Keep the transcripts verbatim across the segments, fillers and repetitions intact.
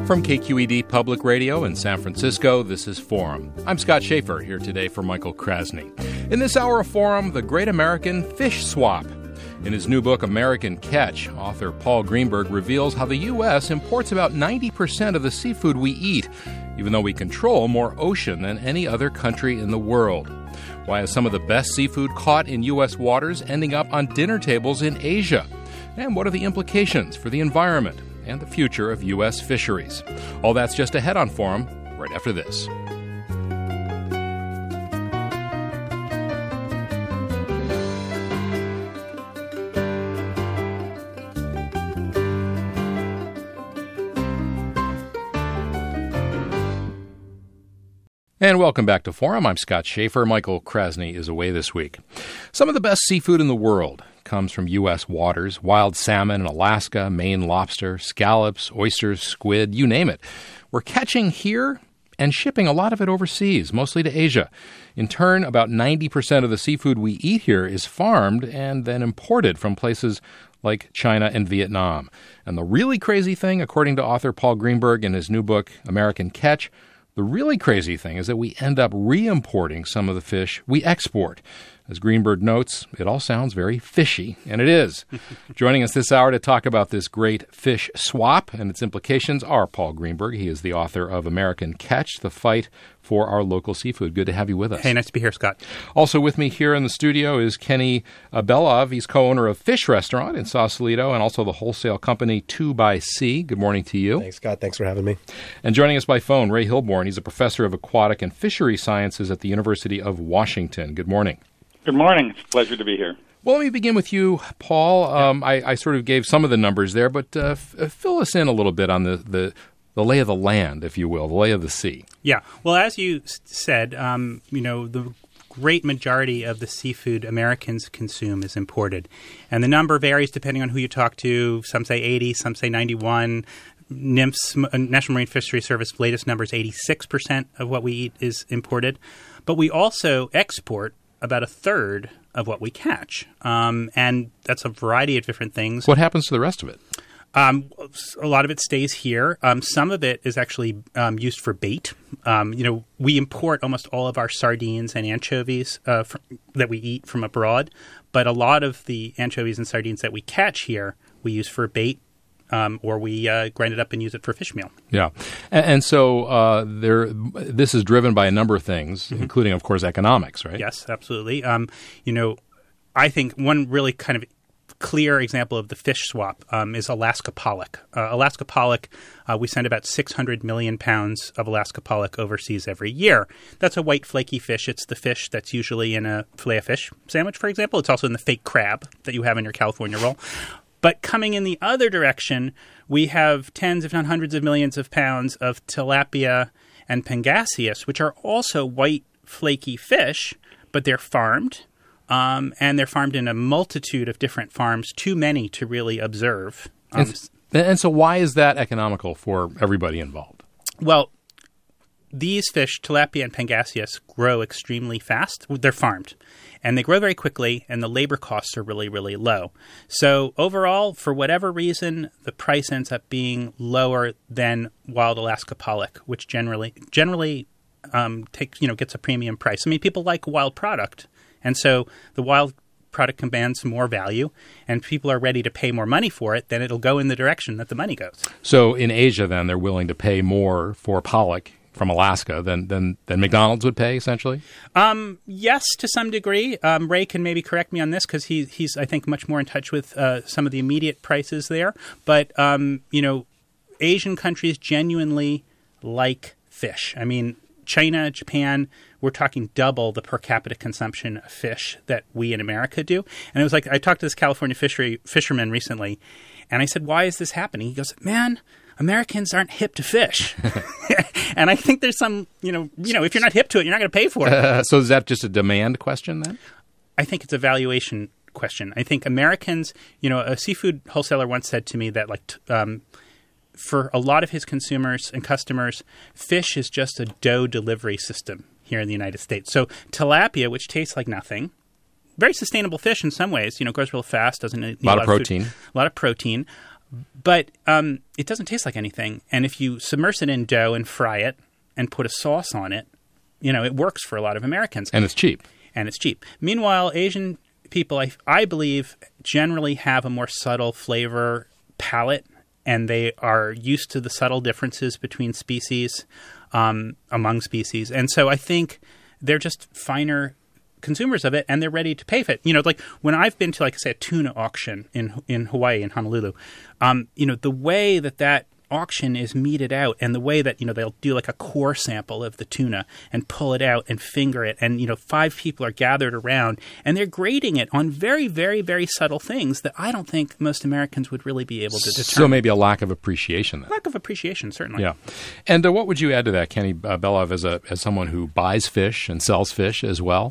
From K Q E D Public Radio in San Francisco, this is Forum. I'm Scott Schaefer, here today for Michael Krasny. In this hour of Forum, the Great American Fish Swap. In his new book, American Catch, author Paul Greenberg reveals how the U S imports about ninety percent of the seafood we eat, even though we control more ocean than any other country in the world. Why is some of the best seafood caught in U S waters ending up on dinner tables in Asia? And what are the implications for the environment and the future of U S fisheries? All that's just ahead on Forum, right after this. And welcome back to Forum. I'm Scott Schaefer. Michael Krasny is away this week. Some of the best seafood in the world comes from U S waters. Wild salmon in Alaska, Maine lobster, scallops, oysters, squid, you name it. We're catching here and shipping a lot of it overseas, mostly to Asia. In turn, about ninety percent of the seafood we eat here is farmed and then imported from places like China and Vietnam. And the really crazy thing, according to author Paul Greenberg in his new book, American Catch, the really crazy thing is that we end up re-importing some of the fish we export. As Greenberg notes, it all sounds very fishy, and it is. Joining us this hour to talk about this great fish swap and its implications are Paul Greenberg. He is the author of American Catch, The Fight for Our Local Seafood. Good to have you with us. Hey, nice to be here, Scott. Also with me here in the studio is Kenny Belov. He's co-owner of Fish Restaurant in Sausalito and also the wholesale company two by Sea. Good morning to you. Thanks, Scott. Thanks for having me. And joining us by phone, Ray Hilborn. He's a professor of aquatic and fishery sciences at the University of Washington. Good morning. Good morning. It's a pleasure to be here. Well, let me begin with you, Paul. Um, I, I sort of gave some of the numbers there, but uh, f- fill us in a little bit on the, the, the lay of the land, if you will, the lay of the sea. Yeah. Well, as you s- said, um, you know, the great majority of the seafood Americans consume is imported. And the number varies depending on who you talk to. Some say eighty, some say ninety-one. NIMS, National Marine Fisheries Service, latest number is eighty-six percent of what we eat is imported. But we also export about a third of what we catch. Um, and that's a variety of different things. What happens to the rest of it? Um, a lot of it stays here. Um, some of it is actually um, used for bait. Um, you know, we import almost all of our sardines and anchovies uh, from, that we eat from abroad. But a lot of the anchovies and sardines that we catch here, we use for bait. Um, or we uh, grind it up and use it for fish meal. Yeah. And, and so uh, there, this is driven by a number of things, mm-hmm. including, of course, economics, right? Yes, absolutely. Um, you know, I think one really kind of clear example of the fish swap um, is Alaska pollock. Uh, Alaska pollock, uh, we send about six hundred million pounds of Alaska pollock overseas every year. That's a white flaky fish. It's the fish that's usually in a filet of fish sandwich, for example. It's also in the fake crab that you have in your California roll. But coming in the other direction, we have tens, if not hundreds of millions of pounds of tilapia and pangasius, which are also white, flaky fish, but they're farmed. Um, and they're farmed in a multitude of different farms, too many to really observe. Um, and, and so why is that economical for everybody involved? Well, these fish, tilapia and pangasius, grow extremely fast. They're farmed. And they grow very quickly, and the labor costs are really, really low. So overall, for whatever reason, the price ends up being lower than wild Alaska pollock, which generally generally um, takes you know gets a premium price. I mean, people like wild product, and so the wild product commands more value, and people are ready to pay more money for it. Then it'll go in the direction that the money goes. So in Asia, then they're willing to pay more for pollock from Alaska than than than McDonald's would pay, essentially? Um, yes, to some degree. Um, Ray can maybe correct me on this because he, he's, I think, much more in touch with uh, some of the immediate prices there. But, um, you know, Asian countries genuinely like fish. I mean, China, Japan, we're talking double the per capita consumption of fish that we in America do. And it was like I talked to this California fishery fisherman recently, and I said, why is this happening? He goes, man, Americans aren't hip to fish. And I think there's some, you know, you know, if you're not hip to it, you're not going to pay for it. Uh, so is that just a demand question then? I think it's a valuation question. I think Americans, you know, a seafood wholesaler once said to me that, like, t- um, for a lot of his consumers and customers, fish is just a dough delivery system here in the United States. So tilapia, which tastes like nothing, very sustainable fish in some ways, you know, grows real fast, doesn't need a lot a of lot protein. Of food, a lot of protein. But um, it doesn't taste like anything. And if you submerge it in dough and fry it and put a sauce on it, you know, it works for a lot of Americans. And it's cheap. And it's cheap. Meanwhile, Asian people, I, I believe, generally have a more subtle flavor palate, and they are used to the subtle differences between species, um, among species. And so I think they're just finer consumers of it, and they're ready to pay for it. You know, like when I've been to, like I say, a tuna auction in in Hawaii, in Honolulu, um, you know, the way that that auction is meted out, and the way that, you know, they'll do like a core sample of the tuna and pull it out and finger it, and, you know, five people are gathered around, and they're grading it on very, very, very subtle things that I don't think most Americans would really be able to determine. So maybe a lack of appreciation then. Lack of appreciation, certainly. Yeah. And uh, what would you add to that, Kenny uh, Belov, as a as someone who buys fish and sells fish as well?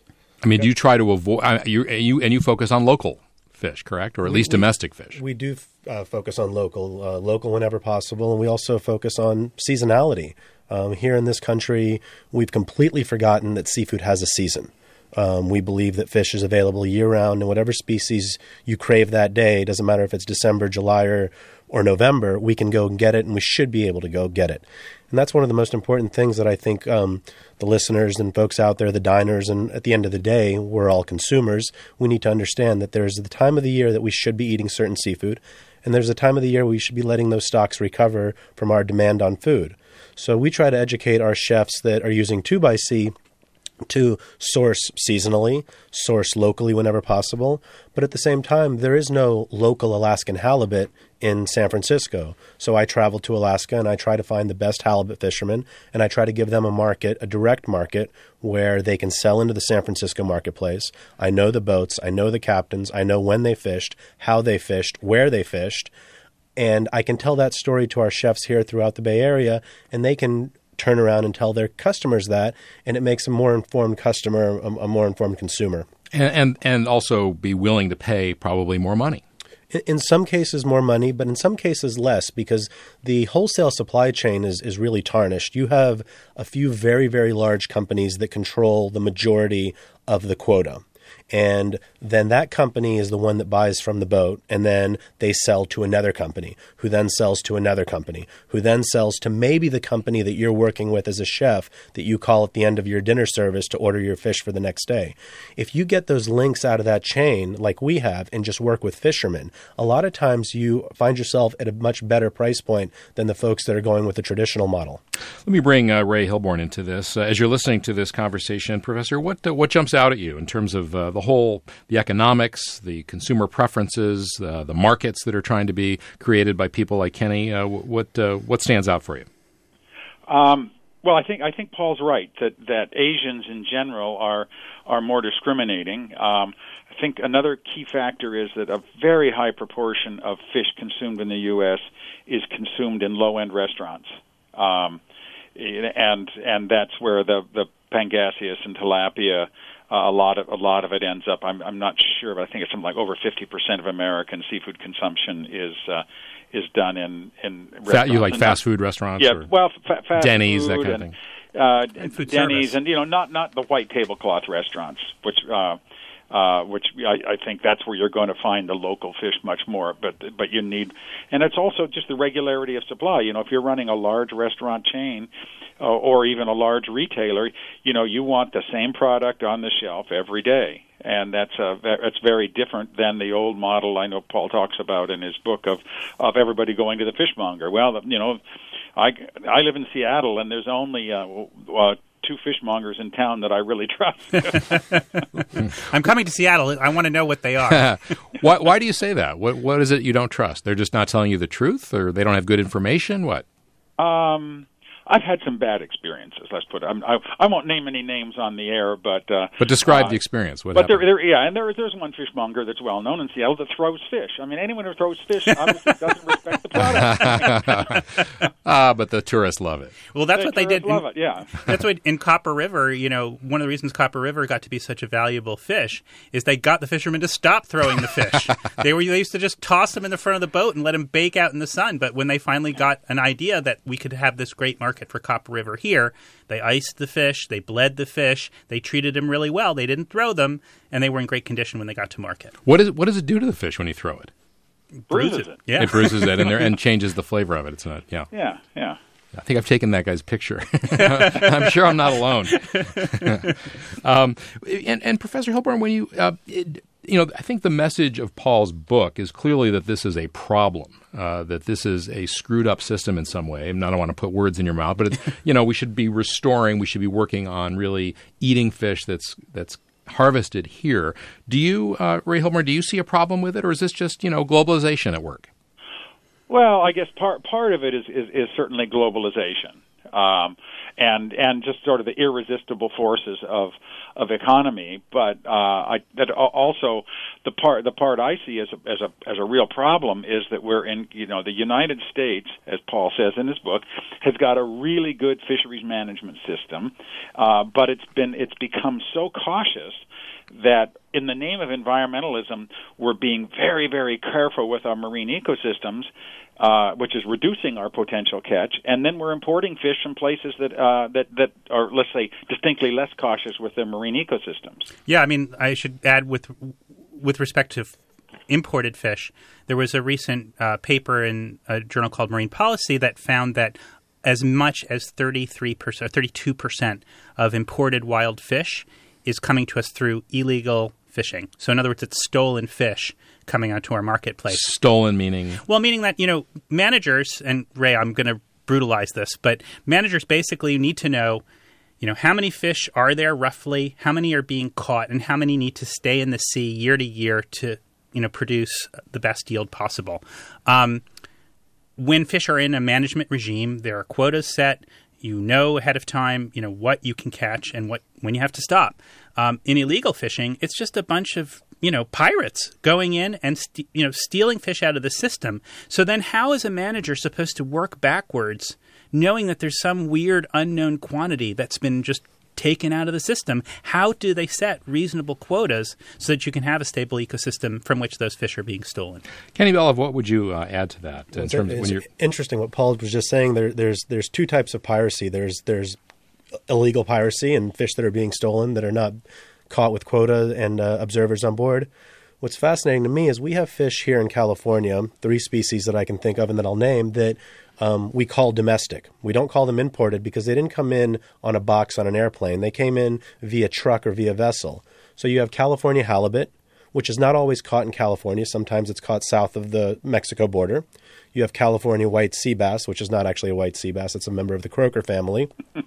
I mean, do you try to avoid uh, – you, you and you focus on local fish, correct? Or at least we, domestic fish? We do uh, focus on local, uh, local whenever possible, and we also focus on seasonality. Um, here in this country, we've completely forgotten that seafood has a season. Um, we believe that fish is available year-round, and whatever species you crave that day, doesn't matter if it's December, July, or, or November, we can go and get it, and we should be able to go get it. And that's one of the most important things that I think um, the listeners and folks out there, the diners, and at the end of the day, we're all consumers. We need to understand that there's the time of the year that we should be eating certain seafood, and there's a time of the year we should be letting those stocks recover from our demand on food. So we try to educate our chefs that are using two by C to source seasonally, source locally whenever possible. But at the same time, there is no local Alaskan halibut in San Francisco. So I travel to Alaska and I try to find the best halibut fishermen, and I try to give them a market, a direct market, where they can sell into the San Francisco marketplace. I know the boats, I know the captains, I know when they fished, how they fished, where they fished, and I can tell that story to our chefs here throughout the Bay Area, and they can turn around and tell their customers that, and it makes a more informed customer, a, a more informed consumer. And, and and also be willing to pay probably more money. In, in some cases more money, but in some cases less, because the wholesale supply chain is, is really tarnished. You have a few very, very large companies that control the majority of the quota. And then that company is the one that buys from the boat, and then they sell to another company, who then sells to another company, who then sells to maybe the company that you're working with as a chef that you call at the end of your dinner service to order your fish for the next day. If you get those links out of that chain like we have and just work with fishermen, a lot of times you find yourself at a much better price point than the folks that are going with the traditional model. Let me bring uh, Ray Hilborn into this. Uh, as you're listening to this conversation, Professor, what uh, what jumps out at you in terms of uh, the whole, the economics, the consumer preferences, uh, the markets that are trying to be created by people like Kenny? Uh, what uh, what stands out for you? Um, well, I think I think Paul's right that, that Asians in general are are more discriminating. Um, I think another key factor is that a very high proportion of fish consumed in the U S is consumed in low-end restaurants. Um, and and that's where the, the Pangasius and tilapia, uh, a lot of a lot of it ends up. I'm I'm not sure, but I think it's something like over fifty percent of American seafood consumption is uh, is done in in restaurants. Fat, you like and fast food restaurants? Yeah, or well, fa- fast Denny's, food that kind and, of thing. Uh, and food Denny's, service. and you know, not not the white tablecloth restaurants, which. Uh, Uh, which I, I think that's where you're going to find the local fish much more. But but you need, and it's also just the regularity of supply. You know, if you're running a large restaurant chain, uh, or even a large retailer, you know, you want the same product on the shelf every day, and that's a that's very different than the old model I know Paul talks about in his book of of everybody going to the fishmonger. Well, you know, I I live in Seattle, and there's only uh, uh, two fishmongers in town that I really trust. I'm coming to Seattle. I want to know what they are. why, why do you say that? What What is it you don't trust? They're just not telling you the truth, or they don't have good information? What? Um, I've had some bad experiences. Let's put it. I'm, I I won't name any names on the air, but uh, but describe uh, the experience. What but there, happened? there, yeah, and there, there's one fishmonger that's well known in Seattle that throws fish. I mean, anyone who throws fish obviously doesn't respect the product. Ah, but the tourists love it. Well, that's The what they did. tourists in- love it, yeah. That's what in Copper River, you know, one of the reasons Copper River got to be such a valuable fish is they got the fishermen to stop throwing the fish. they were they used to just toss them in the front of the boat and let them bake out in the sun. But when they finally got an idea that we could have this great market for Copper River here, they iced the fish, they bled the fish, they treated them really well. They didn't throw them, and they were in great condition when they got to market. What is what does it do to the fish when you throw it? bruises it. Yeah. It bruises it and, there, and changes the flavor of it. It's not, yeah. Yeah, yeah. I think I've taken that guy's picture. I'm sure I'm not alone. um, and, and Professor Hilborn, when you, uh, it, you know, I think the message of Paul's book is clearly that this is a problem, uh, that this is a screwed up system in some way. And I don't want to put words in your mouth, but it's, you know, we should be restoring, we should be working on really eating fish that's that's harvested here. Do you, uh, Ray Hilborn, do you see a problem with it, or is this just, you know, globalization at work? Well, I guess part part of it is is, is certainly globalization, um, and and just sort of the irresistible forces of of economy. But uh, I, that also the part the part I see as a, as a as a real problem is that we're in you know the United States, as Paul says in his book, has got a really good fisheries management system, uh, but it's been it's become so cautious that in the name of environmentalism, we're being very, very careful with our marine ecosystems, uh, which is reducing our potential catch, and then we're importing fish from places that uh, that that are, let's say, distinctly less cautious with their marine ecosystems. Yeah, I mean, I should add with with respect to f- imported fish, there was a recent uh, paper in a journal called Marine Policy that found that as much as thirty-three percent, thirty-two percent of imported wild fish is coming to us through illegal fishing. So in other words, it's stolen fish coming onto our marketplace. Stolen meaning? Well, meaning that, you know, managers, and Ray, I'm going to brutalize this, but managers basically need to know, you know, how many fish are there roughly, how many are being caught, and how many need to stay in the sea year to year to, you know, produce the best yield possible. Um, when fish are in a management regime, there are quotas set. You know ahead of time, you know, what you can catch and what when you have to stop. Um, in illegal fishing, it's just a bunch of, you know, pirates going in and, st- you know, stealing fish out of the system. So then how is a manager supposed to work backwards knowing that there's some weird unknown quantity that's been just taken out of the system? How do they set reasonable quotas so that you can have a stable ecosystem from which those fish are being stolen? Kenny Belov, what would you uh, add to that? In It's, terms of it's when you're... interesting what Paul was just saying. There, there's there's two types of piracy. There's there's illegal piracy and fish that are being stolen that are not caught with quota and uh, observers on board. What's fascinating to me is we have fish here in California, three species that I can think of and that I'll name, that um, we call domestic. We don't call them imported because they didn't come in on a box on an airplane. They came in via truck or via vessel. So you have California halibut, which is not always caught in California. Sometimes it's caught south of the Mexico border. You have California white sea bass, which is not actually a white sea bass. It's a member of the croaker family,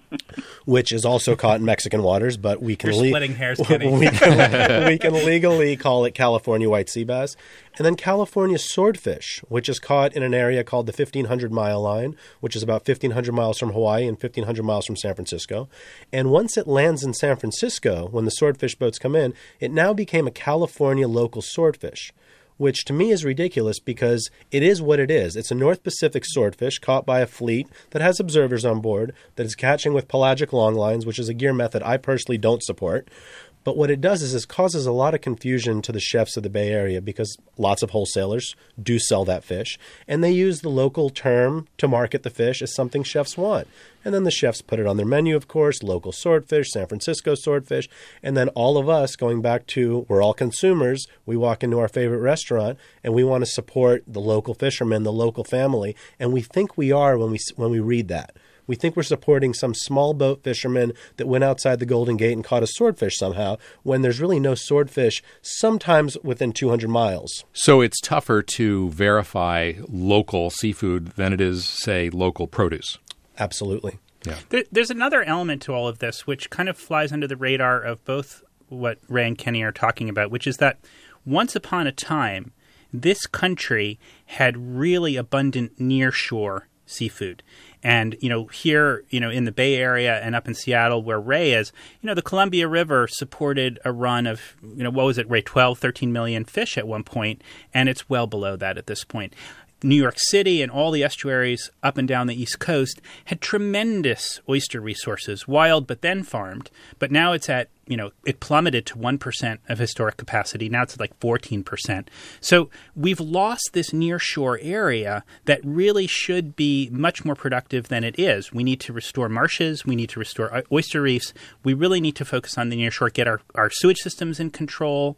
which is also caught in Mexican waters, but we can, You're le- splitting hairs, Kenny. we, can, we can legally call it California white sea bass. And then California swordfish, which is caught in an area called the fifteen hundred mile line, which is about fifteen hundred miles from Hawaii and fifteen hundred miles from San Francisco. And once it lands in San Francisco, when the swordfish boats come in, it now became a California local swordfish, which to me is ridiculous because it is what it is. It's a North Pacific swordfish caught by a fleet that has observers on board, that is catching with pelagic longlines, which is a gear method I personally don't support. But what it does is it causes a lot of confusion to the chefs of the Bay Area because lots of wholesalers do sell that fish, and they use the local term to market the fish as something chefs want. And then the chefs put it on their menu, of course, local swordfish, San Francisco swordfish, and then all of us, going back to we're all consumers, we walk into our favorite restaurant and we want to support the local fisherman, the local family, and we think we are when we when we read that. We think we're supporting some small boat fisherman that went outside the Golden Gate and caught a swordfish somehow, when there's really no swordfish, sometimes within two hundred miles. So it's tougher to verify local seafood than it is, say, local produce. Absolutely. Yeah. There, there's another element to all of this which kind of flies under the radar of both what Ray and Kenny are talking about, which is that once upon a time, this country had really abundant nearshore seafood. And, you know, here, you know, in the Bay Area and up in Seattle where Ray is, you know, the Columbia River supported a run of, you know, what was it, Ray, twelve, thirteen million fish at one point, and it's well below that at this point. New York City and all the estuaries up and down the East Coast had tremendous oyster resources, wild but then farmed. But now it's at, you know, it plummeted to one percent of historic capacity. Now it's at like fourteen percent. So we've lost this nearshore area that really should be much more productive than it is. We need to restore marshes. We need to restore oyster reefs. We really need to focus on the nearshore, get our, our sewage systems in control,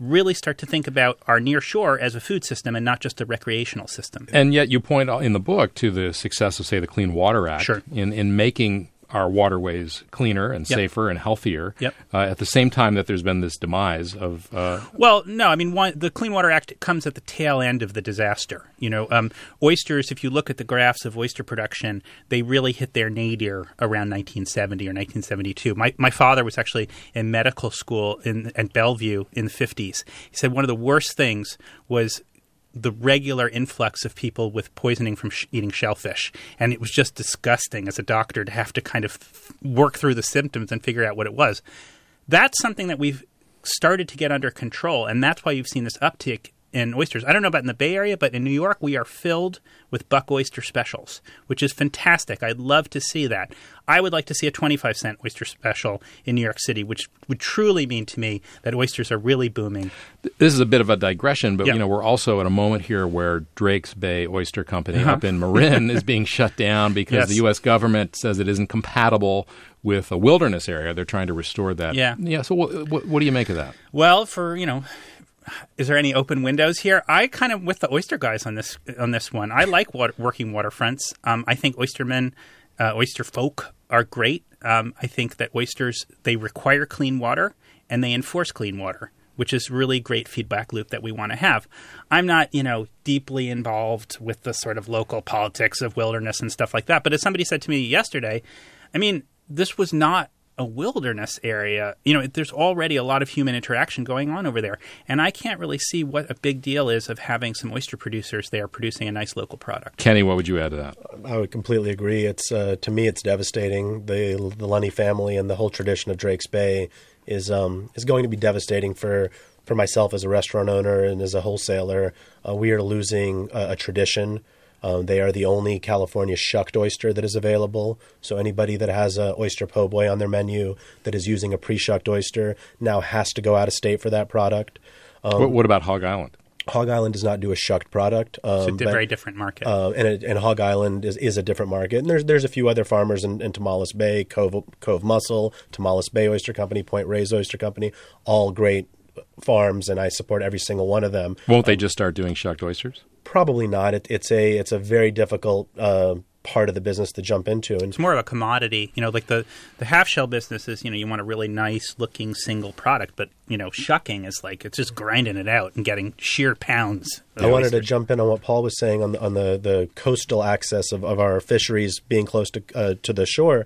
really start to think about our near shore as a food system and not just a recreational system. And yet you point out in the book to the success of, say, the Clean Water Act Sure. in, in making our waterways cleaner and Yep. safer and healthier. Yep. Uh, at the same time that there's been this demise of uh, Well, no, I mean, one, the Clean Water Act comes at the tail end of the disaster. You know, um, oysters, if you look at the graphs of oyster production, they really hit their nadir around nineteen seventy or nineteen seventy-two. My my father was actually in medical school in at Bellevue in the fifties. He said one of the worst things was the regular influx of people with poisoning from sh- eating shellfish. And it was just disgusting as a doctor to have to kind of work through the symptoms and figure out what it was. That's something that we've started to get under control, and that's why you've seen this uptick in oysters. I don't know about in the Bay Area, but in New York, we are filled with buck oyster specials, which is fantastic. I'd love to see that. I would like to see a twenty-five cent oyster special in New York City, which would truly mean to me that oysters are really booming. This is a bit of a digression, but Yeah. you know we're also at a moment here where Drake's Bay Oyster Company Uh-huh. up in Marin is being shut down because Yes. the U S government says it isn't compatible with a wilderness area. They're trying to restore that. Yeah. Yeah. So what, what, what do you make of that? Well, for, you know, is there any open windows here? I kind of with the oyster guys on this on this one. I like water, working waterfronts. Um, I think oystermen, uh, oyster folk are great. Um, I think that oysters, they require clean water and they enforce clean water, which is really great feedback loop that we want to have. I'm not, you know, deeply involved with the sort of local politics of wilderness and stuff like that. But as somebody said to me yesterday, I mean, this was not a wilderness area. You know, there's already a lot of human interaction going on over there. And I can't really see what a big deal is of having some oyster producers there producing a nice local product. Kenny, what would you add to that? I would completely agree. It's uh, to me, it's devastating. The the Lunny family and the whole tradition of Drake's Bay is um, is going to be devastating for for myself as a restaurant owner and as a wholesaler. Uh, we are losing a, a tradition. Um, they are the only California shucked oyster that is available. So anybody that has a oyster po' boy on their menu that is using a pre-shucked oyster now has to go out of state for that product. Um, what, what about Hog Island? Hog Island does not do a shucked product. Um, It's a di- but- very different market. uh, and, it, and Hog Island is, is a different market. And there's there's a few other farmers in, in Tomales Bay, Cove, Cove Mussel, Tomales Bay Oyster Company, Point Reyes Oyster Company, all great farms, and I support every single one of them. Won't they just start doing shucked oysters? Probably not. It, it's a it's a very difficult uh, part of the business to jump into. And It's more of a commodity. You know, like the, the half shell business is, you know, you want a really nice looking single product, but, you know, shucking is like, it's just grinding it out and getting sheer pounds. of I wanted to oysters. jump in on what Paul was saying on the, on the, the coastal access of, of our fisheries being close to uh, to the shore.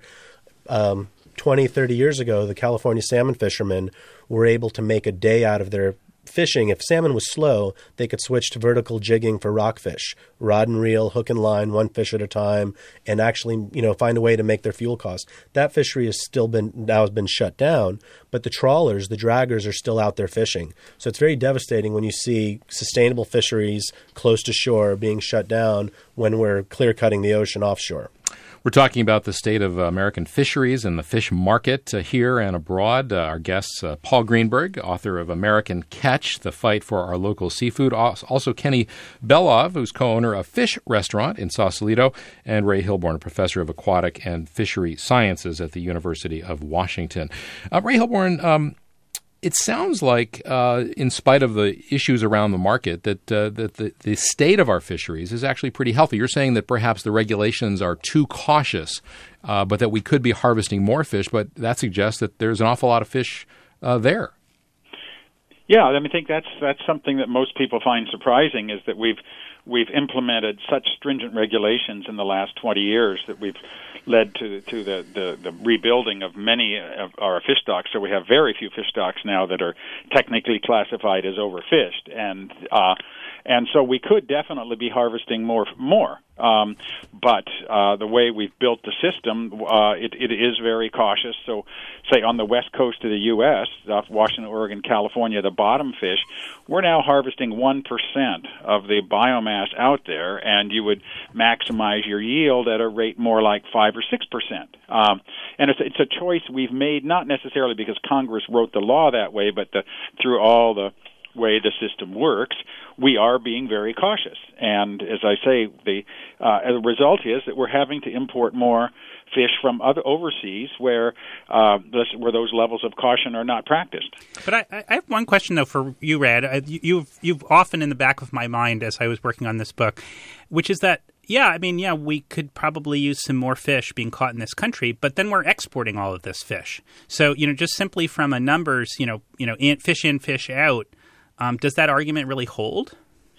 Um, twenty, thirty years ago, the California salmon fishermen were able to make a day out of their fishing. If salmon was slow, they could switch to vertical jigging for rockfish, rod and reel, hook and line, one fish at a time, and actually, you know, find a way to make their fuel costs. That fishery has still been now has been shut down, but the trawlers, the draggers, are still out there fishing. So it's very devastating when you see sustainable fisheries close to shore being shut down when we're clear cutting the ocean offshore. We're talking about the state of uh, American fisheries and the fish market uh, here and abroad. Uh, our guests, uh, Paul Greenberg, author of American Catch, The Fight for Our Local Seafood. Also Kenny Belov, who's co-owner of Fish Restaurant in Sausalito, and Ray Hilborn, a professor of aquatic and fishery sciences at the University of Washington. Uh, Ray Hilborn, um, it sounds like, uh, in spite of the issues around the market, that uh, that the, the state of our fisheries is actually pretty healthy. You're saying that perhaps the regulations are too cautious, uh, but that we could be harvesting more fish, but that suggests that there's an awful lot of fish uh, there. Yeah, I mean, I think that's that's something that most people find surprising, is that we've we've implemented such stringent regulations in the last twenty years that we've led to to the, the, the rebuilding of many of our fish stocks. So we have very few fish stocks now that are technically classified as overfished, and uh, and so we could definitely be harvesting more more. Um, but uh, the way we've built the system, uh, it, it is very cautious. So, say on the west coast of the U S, off Washington, Oregon, California, the bottom fish, we're now harvesting one percent of the biomass out there, and you would maximize your yield at a rate more like five or six percent. Um, and it's, it's a choice we've made, not necessarily because Congress wrote the law that way, but the, through all the way the system works, we are being very cautious. And as I say, the uh, the result is that we're having to import more fish from other overseas where uh, this, where those levels of caution are not practiced. But I, I have one question, though, for you, Red. I, you've, you've often in the back of my mind as I was working on this book, which is that, yeah, I mean, yeah, we could probably use some more fish being caught in this country, but then we're exporting all of this fish. So, you know, just simply from a numbers, you know, you know, in, fish in, fish out, um, does that argument really hold?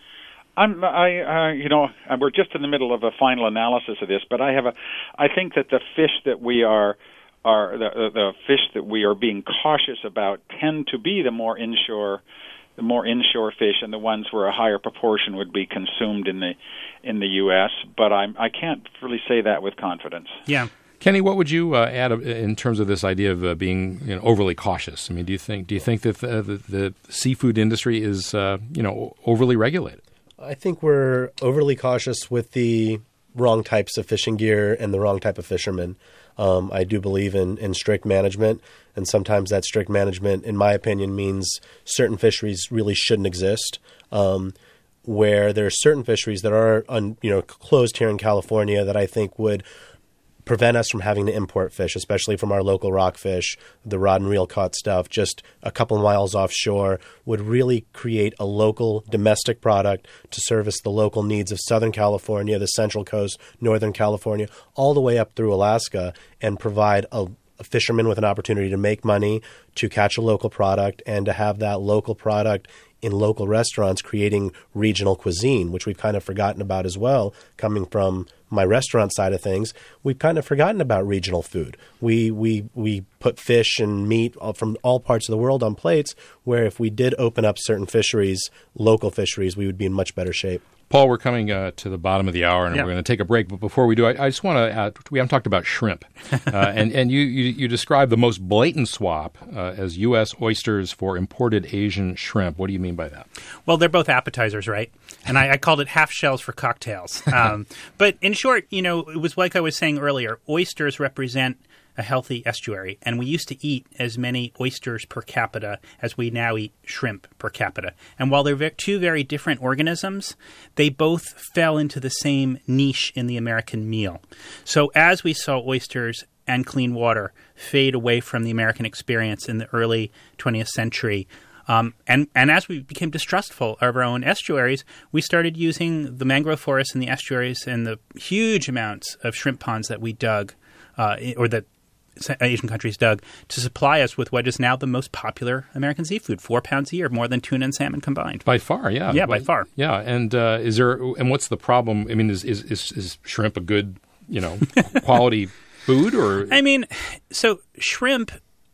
I'm, I, uh, you know, we're just in the middle of a final analysis of this, but I have a, I think that the fish that we are, are the, the fish that we are being cautious about tend to be the more inshore, the more inshore fish, and the ones where a higher proportion would be consumed in the, in the U S. But I'm, I can't really say that with confidence. Yeah. Kenny, what would you uh, add in terms of this idea of uh, being you know, overly cautious? I mean, do you think do you think that the, the, the seafood industry is uh, you know overly regulated? I think we're overly cautious with the wrong types of fishing gear and the wrong type of fishermen. Um, I do believe in, in strict management, and sometimes that strict management, in my opinion, means certain fisheries really shouldn't exist. Um, where there are certain fisheries that are un, you know closed here in California that I think would prevent us from having to import fish, especially from our local rockfish, the rod and reel caught stuff, just a couple miles offshore, would really create a local domestic product to service the local needs of Southern California, the Central Coast, Northern California, all the way up through Alaska, and provide a, a fisherman with an opportunity to make money, to catch a local product, and to have that local product in local restaurants creating regional cuisine, which we've kind of forgotten about as well, coming from my restaurant side of things. We've kind of forgotten about regional food. We we we put fish and meat from all parts of the world on plates, where if we did open up certain fisheries, local fisheries, we would be in much better shape. Paul, we're coming uh, to the bottom of the hour, and yeah. we're going to take a break. But before we do, I, I just want to add, we haven't talked about shrimp. Uh, and and you, you, you describe the most blatant swap uh, as U S oysters for imported Asian shrimp. What do you mean by that? Well, they're both appetizers, right? And I, I called it half shells for cocktails. Um, but in short, you know, it was like I was saying earlier, oysters represent a healthy estuary, and we used to eat as many oysters per capita as we now eat shrimp per capita. And while they're ve- two very different organisms, they both fell into the same niche in the American meal. So as we saw oysters and clean water fade away from the American experience in the early twentieth century, Um, and, and as we became distrustful of our own estuaries, we started using the mangrove forests in the estuaries and the huge amounts of shrimp ponds that we dug, uh, or that Asian countries dug, to supply us with what is now the most popular American seafood, four pounds a year, more than tuna and salmon combined. By far, yeah. Yeah, by far. Yeah, and uh, is there? And what's the problem? I mean, is is, is, is shrimp a good, you know, quality food? Or I mean, so shrimp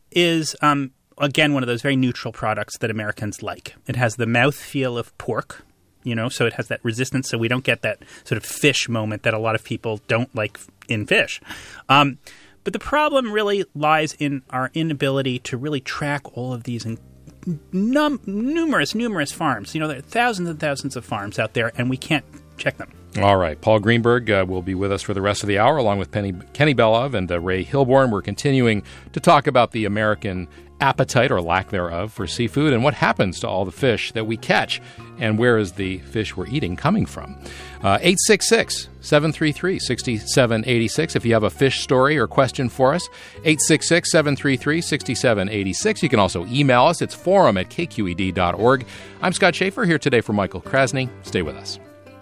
is um, again one of those very neutral products that Americans like. It has the mouthfeel of pork. You know, so it has that resistance, so we don't get that sort of fish moment that a lot of people don't like in fish. Um, But the problem really lies in our inability to really track all of these in num- numerous, numerous farms. You know, there are thousands and thousands of farms out there, and we can't check them. All right. Paul Greenberg uh, will be with us for the rest of the hour, along with Penny, Kenny Belov and uh, Ray Hilborn. We're continuing to talk about the American appetite, or lack thereof, for seafood and what happens to all the fish that we catch, and where is the fish we're eating coming from. Uh, eight six six, seven three three, six seven eight six if you have a fish story or question for us. eight six six, seven three three, six seven eight six. You can also email us. It's forum at k q e d dot org. I'm Scott Schaefer, here today for Michael Krasny. Stay with us.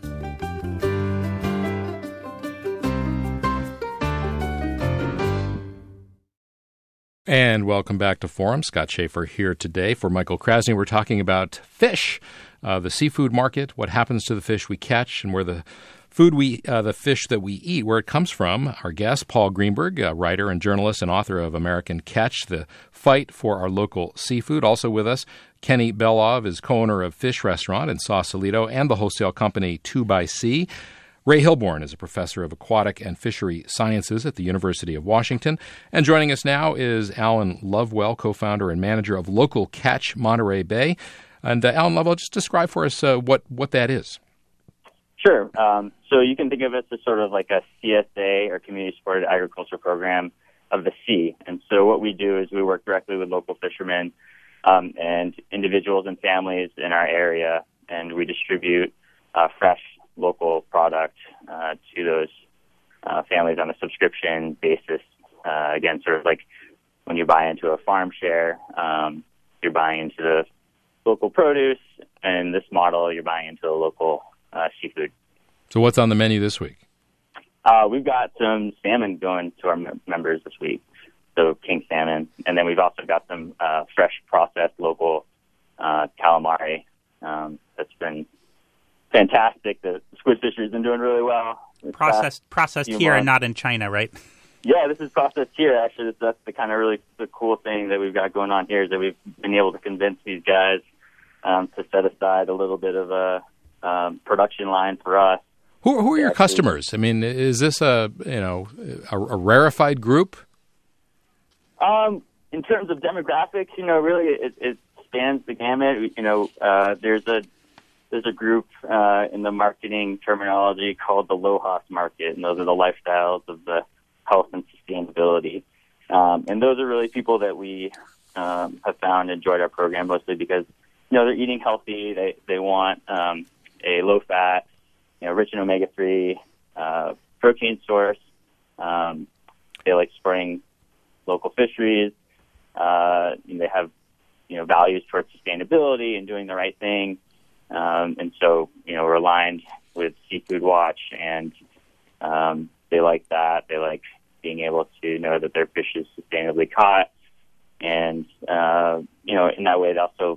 And welcome back to Forum. Scott Schaefer here today for Michael Krasny. We're talking about fish, uh, the seafood market, what happens to the fish we catch, and where the food we, uh, the fish that we eat, where it comes from. Our guest, Paul Greenberg, a writer and journalist and author of American Catch, the fight for our local seafood. Also with us, Kenny Belov is co-owner of Fish Restaurant in Sausalito and the wholesale company two by Sea. Ray Hilborn is a professor of aquatic and fishery sciences at the University of Washington. And joining us now is Alan Lovewell, co-founder and manager of Local Catch Monterey Bay. And uh, Alan Lovewell, just describe for us uh, what, what that is. Sure. Um, so you can think of it as sort of like a C S A, or Community Supported Agriculture Program of the sea. And so what we do is we work directly with local fishermen um, and individuals and families in our area, and we distribute uh, fresh local product uh, to those uh, families on a subscription basis. Uh, again, sort of like when you buy into a farm share, um, you're buying into the local produce, and in this model, you're buying into the local uh, seafood. So what's on the menu this week? Uh, we've got some salmon going to our mem- members this week, so king salmon. And then we've also got some uh, fresh processed local uh, calamari. Um, that's been fantastic. The squid fishery has been doing really well. Processed, processed here months. and not in China, right? Yeah, this is processed here. Actually, that's the kind of really the cool thing that we've got going on here is that we've been able to convince these guys um, to set aside a little bit of a um, production line for us. Who, who are your Actually, customers? I mean, is this a you know a, a rarefied group? Um, in terms of demographics, you know, really it, it spans the gamut. You know, uh, there's a there's a group uh, in the marketing terminology called the LOHAS market, and those are the lifestyles of the health and sustainability. Um, and those are really people that we um, have found enjoyed our program mostly because, you know, they're eating healthy. They they want um, a low-fat, you know, rich in omega three uh, protein source. Um, they like supporting local fisheries. Uh, and they have, you know, values towards sustainability and doing the right thing. Um, and so, you know, we're aligned with Seafood Watch, and um, they like that. They like being able to know that their fish is sustainably caught. And, uh, you know, in that way, they also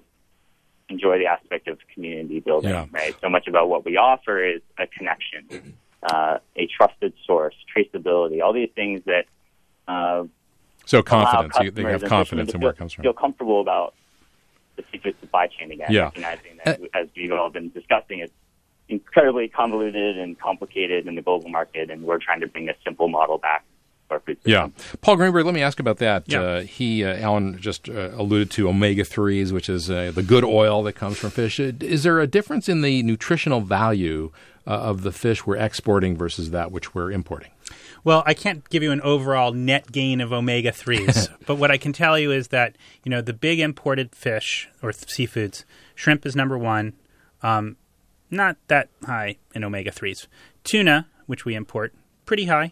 enjoy the aspect of community building, Yeah. right? So much about what we offer is a connection, uh, a trusted source, traceability, all these things that uh, So allow confidence. You, they customers have and confidence in fishermen where to it comes feel, from. feel comfortable about the seafood supply chain again, Yeah. recognizing that, as we've all been discussing, it's incredibly convoluted and complicated in the global market, and we're trying to bring a simple model back to our food system. Yeah. Paul Greenberg, let me ask about that. Yeah. Uh, he, uh, Alan just uh, alluded to omega threes, which is uh, the good oil that comes from fish. Uh, Is there a difference in the nutritional value uh, of the fish we're exporting versus that which we're importing? Well, I can't give you an overall net gain of omega threes, but what I can tell you is that, you know, the big imported fish or th- seafoods, shrimp is number one, um, not that high in omega threes. Tuna, which we import, pretty high.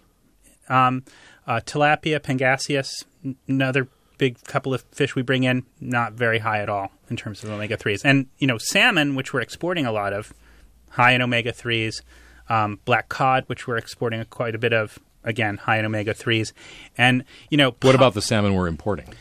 Um, uh, tilapia, pangasius, n- another big couple of fish we bring in, not very high at all in terms of omega threes. And, you know, salmon, which we're exporting a lot of, high in omega threes. Um, black cod, which we're exporting quite a bit of, again, high in omega threes. And, you know... What about the salmon we're importing?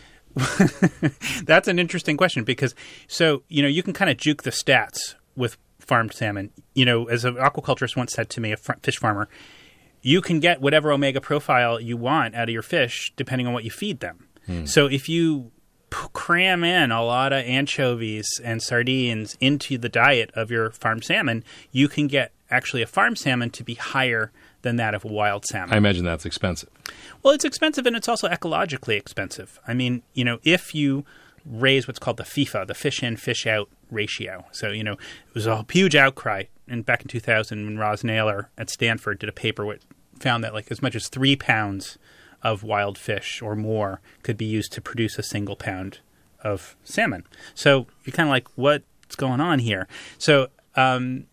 That's an interesting question because, so, you know, you can kind of juke the stats with farmed salmon. You know, as an aquaculturist once said to me, a f- fish farmer, you can get whatever omega profile you want out of your fish depending on what you feed them. Hmm. So if you p- cram in a lot of anchovies and sardines into the diet of your farmed salmon, you can get actually a farm salmon to be higher than that of a wild salmon. I imagine that's expensive. Well, it's expensive, and it's also ecologically expensive. I mean, you know, if you raise what's called the FIFA, the fish in, fish out ratio. So, you know, it was a huge outcry. And back in two thousand, when Roz Naylor at Stanford did a paper which found that like as much as three pounds of wild fish or more could be used to produce a single pound of salmon. So you're kind of like, what's going on here? So, um,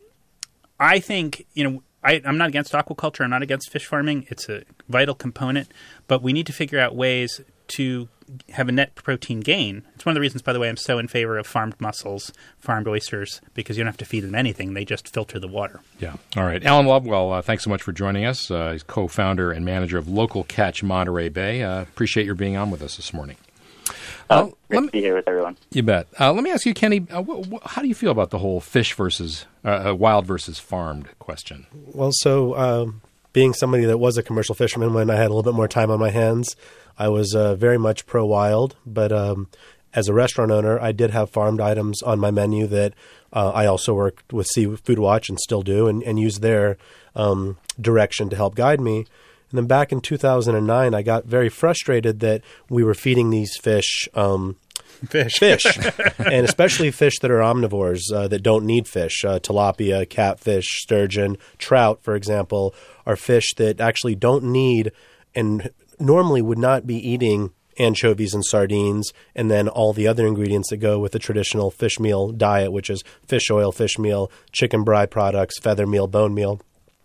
I think, you know, I, I'm not against aquaculture. I'm not against fish farming. It's a vital component. But we need to figure out ways to have a net protein gain. It's one of the reasons, by the way, I'm so in favor of farmed mussels, farmed oysters, because you don't have to feed them anything. They just filter the water. Yeah. All right. Alan Lovewell, uh, thanks so much for joining us. Uh, he's co-founder and manager of Local Catch Monterey Bay. Uh, appreciate your being on with us this morning. Uh, Uh, great me, to be here with everyone. You bet. Uh, let me ask you, Kenny, uh, wh- wh- how do you feel about the whole fish versus uh, uh, wild versus farmed question? Well, so um, being somebody that was a commercial fisherman when I had a little bit more time on my hands, I was uh, very much pro-wild. But um, as a restaurant owner, I did have farmed items on my menu that uh, I also worked with Seafood Watch and still do and, and use their um, direction to help guide me. And then back in two thousand nine, I got very frustrated that we were feeding these fish um, Fish. fish, and especially fish that are omnivores uh, that don't need fish. Uh, tilapia, catfish, sturgeon, trout, for example, are fish that actually don't need and normally would not be eating anchovies and sardines, and then all the other ingredients that go with the traditional fish meal diet, which is fish oil, fish meal, chicken brine products, feather meal, bone meal.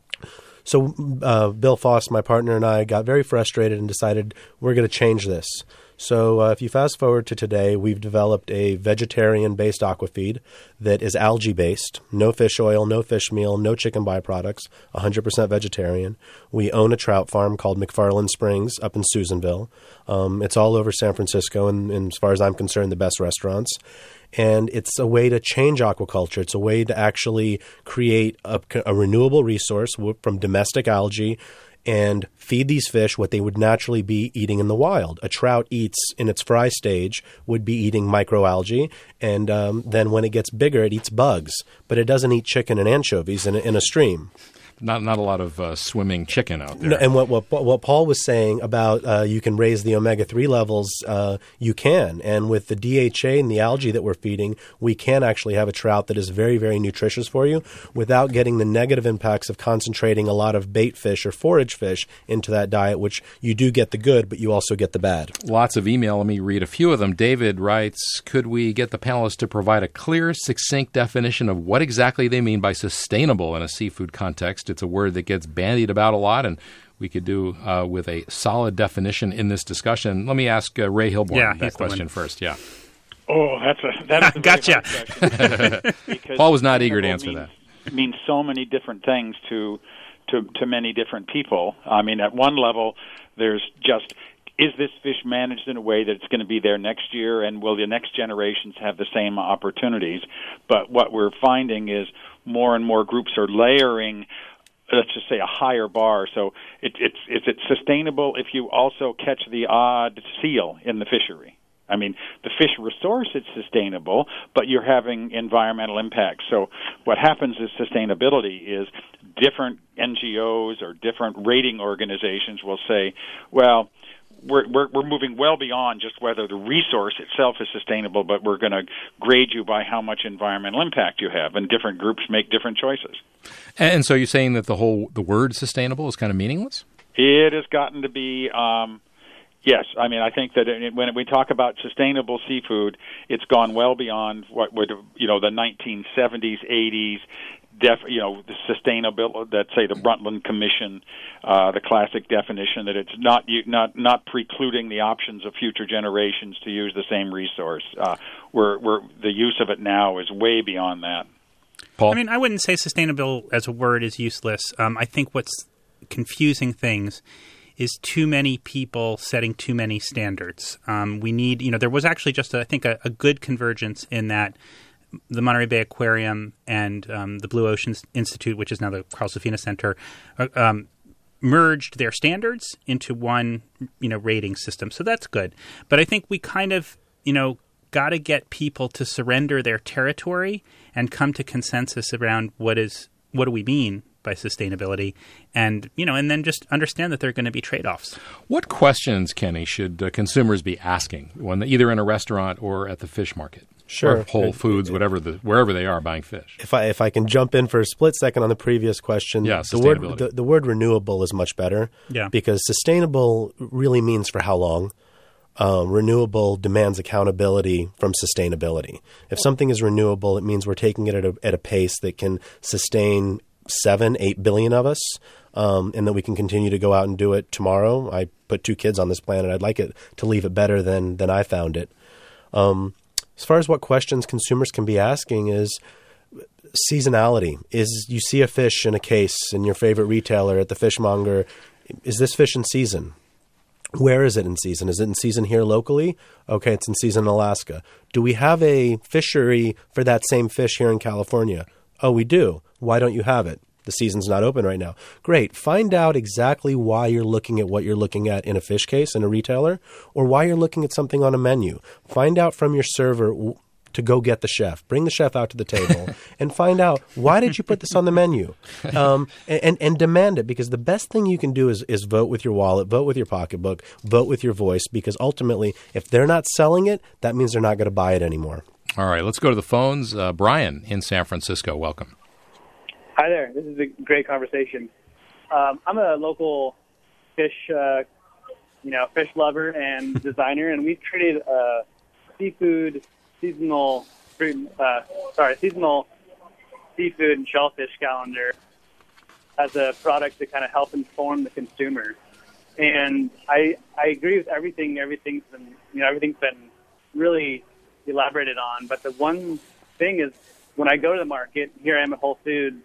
So uh, Bill Foss, my partner, and I got very frustrated and decided we're going to change this. So uh, if you fast forward to today, we've developed a vegetarian-based aquafeed that is algae-based, no fish oil, no fish meal, no chicken byproducts, one hundred percent vegetarian. We own a trout farm called McFarland Springs up in Susanville. Um, it's all over San Francisco, and, and as far as I'm concerned, the best restaurants. And it's a way to change aquaculture. It's a way to actually create a, a renewable resource from domestic algae and feed these fish what they would naturally be eating in the wild. A trout eats, in its fry stage, would be eating microalgae, and um, then when it gets bigger, it eats bugs. But it doesn't eat chicken and anchovies in a, in a stream. Not not a lot of uh, swimming chicken out there. No, and what, what what Paul was saying about uh, you can raise the omega three levels, uh, you can. And with the D H A and the algae that we're feeding, we can actually have a trout that is very, very nutritious for you without getting the negative impacts of concentrating a lot of bait fish or forage fish into that diet, which you do get the good, but you also get the bad. Lots of email. Let me read a few of them. David writes, could we get the panelists to provide a clear, succinct definition of what exactly they mean by sustainable in a seafood context? It's a word that gets bandied about a lot, and we could do uh, with a solid definition in this discussion. Let me ask uh, Ray Hilborn yeah, that question first. Yeah. Oh, that's a that's a gotcha. Because Paul was not eager to answer means, that. Means so many different things to to to many different people. I mean, at one level, there's just, is this fish managed in a way that it's going to be there next year, and will the next generations have the same opportunities? But what we're finding is more and more groups are layering, let's just say, a higher bar. So it, it's is it sustainable if you also catch the odd seal in the fishery? I mean, the fish resource is sustainable, but you're having environmental impacts. So what happens is sustainability is different N G Os or different rating organizations will say, well, We're, we're we're moving well beyond just whether the resource itself is sustainable, but we're going to grade you by how much environmental impact you have, and different groups make different choices. And so you're saying that the whole the word sustainable is kind of meaningless? It has gotten to be, um, yes. I mean, I think that it, when we talk about sustainable seafood, it's gone well beyond what would, you know, the nineteen seventies, eighties. Def, you know, the sustainability, that say the Brundtland Commission, uh, the classic definition that it's not not not precluding the options of future generations to use the same resource. Uh, we're, we're, the use of it now is way beyond that. Paul? I mean, I wouldn't say sustainable as a word is useless. Um, I think what's confusing things is too many people setting too many standards. Um, we need, you know, there was actually just, a, I think, a, a good convergence in that the Monterey Bay Aquarium and um, the Blue Ocean Institute, which is now the Carl Safina Center, uh, um, merged their standards into one, you know, rating system. So that's good. But I think we kind of, you know, got to get people to surrender their territory and come to consensus around what is what do we mean by sustainability, and you know, and then just understand that there are going to be trade-offs. What questions, Kenny, should uh, consumers be asking when they, either in a restaurant or at the fish market? Sure. Or Whole Foods, whatever the wherever they are buying fish. If I if I can jump in for a split second on the previous question, yeah, the word the, the word renewable is much better. Yeah. Because sustainable really means for how long. Um, renewable demands accountability from sustainability. If something is renewable, it means we're taking it at a, at a pace that can sustain seven, eight billion of us, um, and that we can continue to go out and do it tomorrow. I put two kids on this planet. I'd like it to leave it better than than I found it. Um, as far as what questions consumers can be asking is seasonality. Is you see a fish in a case in your favorite retailer at the fishmonger, is this fish in season? Where is it in season? Is it in season here locally? Okay, it's in season in Alaska. Do we have a fishery for that same fish here in California? Oh, we do. Why don't you have it? The season's not open right now. Great. Find out exactly why you're looking at what you're looking at in a fish case in a retailer, or why you're looking at something on a menu. Find out from your server to go get the chef. Bring the chef out to the table and find out, why did you put this on the menu? Um, and, and, and demand it, because the best thing you can do is, is vote with your wallet, vote with your pocketbook, vote with your voice, because ultimately, if they're not selling it, that means they're not going to buy it anymore. All right, let's go to the phones. Uh, Brian in San Francisco, welcome. Hi there. This is a great conversation. Um, I'm a local fish uh, you know, fish lover and designer, and we've created a seafood seasonal, uh, sorry, seasonal seafood and shellfish calendar as a product to kind of help inform the consumer. And I I agree with everything. Everything's been you know everything's been really elaborated on. But the one thing is, when I go to the market, here I am at Whole Foods,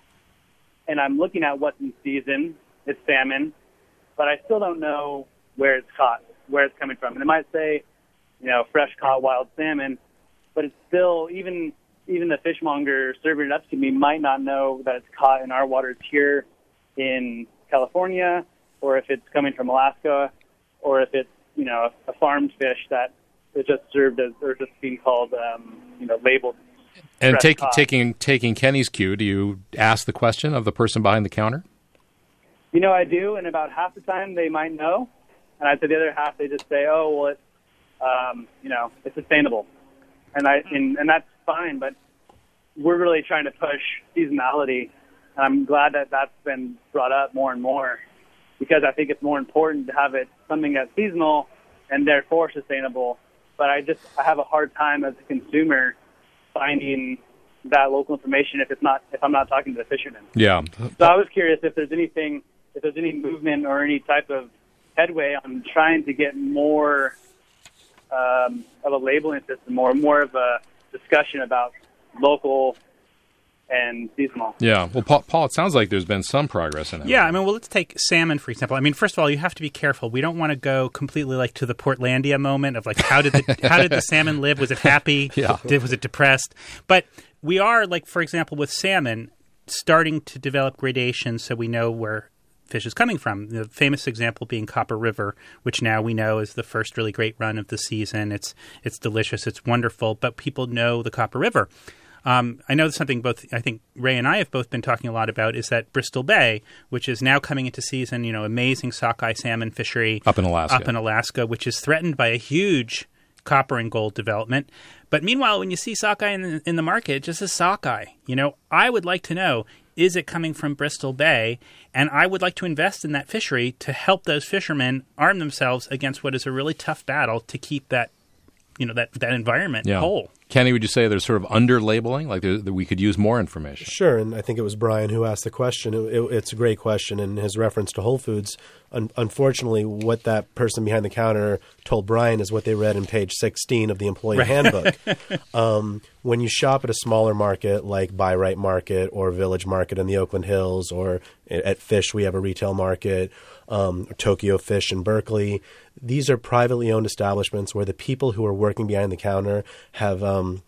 and I'm looking at what's in season. It's salmon, but I still don't know where it's caught, where it's coming from. And it might say, you know, fresh caught wild salmon, but it's still, even even the fishmonger serving it up to me might not know that it's caught in our waters here in California, or if it's coming from Alaska, or if it's, you know, a farmed fish that is just served as, or just being called, um, you know, labeled. And take, taking taking Kenny's cue, do you ask the question of the person behind the counter? You know, I do, and about half the time they might know, and I'd say the other half they just say, "Oh, well, it's um, you know, it's sustainable," and I and, and that's fine. But we're really trying to push seasonality, and I'm glad that that's been brought up more and more, because I think it's more important to have it something that's seasonal and therefore sustainable. But I just I have a hard time as a consumer finding that local information if it's not if I'm not talking to the fishermen. Yeah. So I was curious if there's anything, if there's any movement or any type of headway on trying to get more um, of a labeling system or more of a discussion about local and seasonal. Yeah. Well, Paul, Paul, it sounds like there's been some progress in it. Yeah. I mean, well, let's take salmon, for example. I mean, first of all, you have to be careful. We don't want to go completely like to the Portlandia moment of like, how did the, how did the salmon live? Was it happy? Yeah. Did, was it depressed? But we are, like, for example, with salmon, starting to develop gradations so we know where fish is coming from. The famous example being Copper River, which now we know is the first really great run of the season. It's it's delicious. It's wonderful. But people know the Copper River. Um, I know something both I think Ray and I have both been talking a lot about is that Bristol Bay, which is now coming into season, you know, amazing sockeye salmon fishery up in Alaska, up in Alaska, which is threatened by a huge copper and gold development. But meanwhile, when you see sockeye in the, in the market, it just says sockeye. You know, I would like to know, is it coming from Bristol Bay? And I would like to invest in that fishery to help those fishermen arm themselves against what is a really tough battle to keep that, you know, that, that environment yeah. whole. Kenny, would you say there's sort of under-labeling, like there, that we could use more information? Sure, and I think it was Brian who asked the question. It, it, it's a great question, and his reference to Whole Foods, un- unfortunately, what that person behind the counter told Brian is what they read in page sixteen of the employee right. handbook. um, when you shop at a smaller market like Buy Right Market or Village Market in the Oakland Hills, or at Fish we have a retail market, um, Tokyo Fish in Berkeley, these are privately owned establishments where the people who are working behind the counter have um,